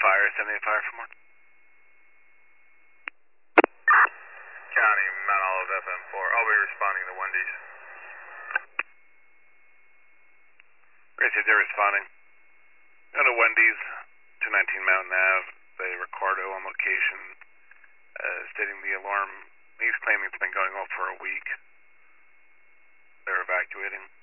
fire, 78 fire for more. County, Mount Olive FM4. I'll be responding to Wendy's. Great, so they're responding. Go to Wendy's, 219 Mountain Ave, the Ricardo on location, stating the alarm. He's claiming it's been going off for a week. They're evacuating.